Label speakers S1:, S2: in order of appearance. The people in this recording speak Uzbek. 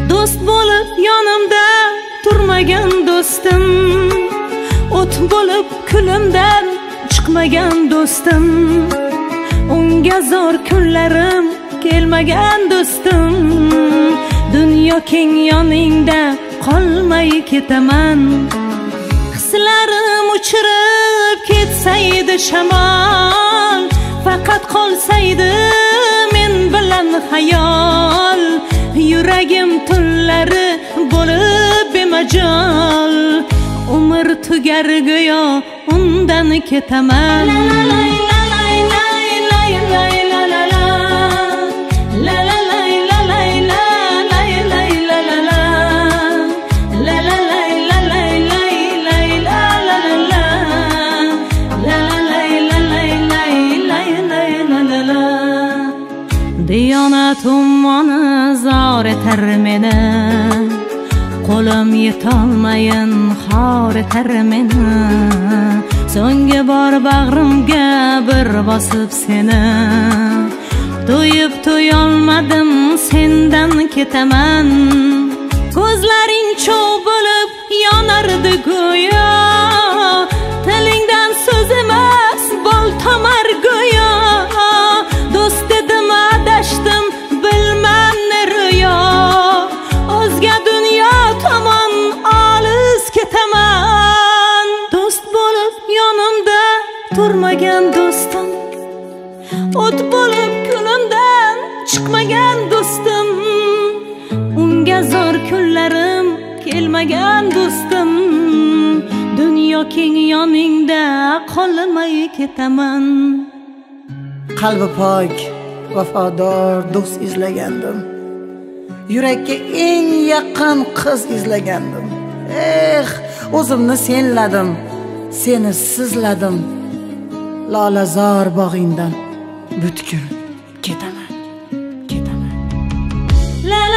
S1: do'st bo'lib yonimda turmagan do'stim, o't bo'lib kulimdan chiqmagan do'stim, unga zo'r kunlarim kelmagan do'stim. Dunyo keng yoningda qolmay ketaman, hislarim uchirib ketsaydi shamol, faqat qolsaydi men bilan xayol. Yuragim tunlari bo'lib bemajol, umr tugar go'yo undan ketaman. Diyonat ummoni zor etar meni, qo'lim yetolmayin xor etar meni. So'nggi bor bag'rimga bir bosib seni, to'yib to'yolmadim sendan ketaman. Ko'zlaring cho'g' bo'lib yonardi go'yo, tilingdan so'z emas bol tomar go'yo. Do'st dedim adashdim bilmam ne rüyo, o'zga dunyo tomon olis ketaman. Do'st bo'lib yonimda turmagan do'stim, o't bo'lib kulimdan chiqmagan do'stim, unga zo'r kunlarim kelmagan do'stim. Dunyo keng yoningda qolmay ketaman.
S2: Qalbi pok, vafodor do'st izlagandim, yurakka eng yaqin qiz izlagandim. O'zimni senladim, seni sizladim, lolazor bog'ingdan butkul ketaman, ketaman.